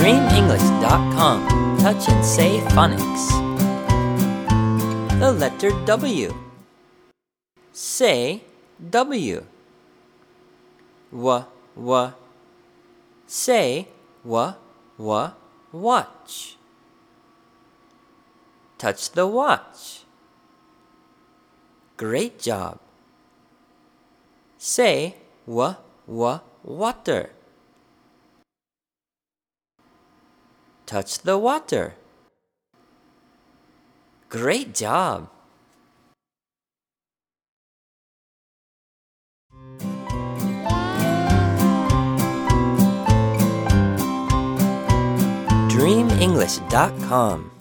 DreamEnglish.com. Touch and say phonics. The letter W. Say W. W. Say watch. Touch the watch. Great job. Say water. Touch the water. Great job. DreamEnglish.com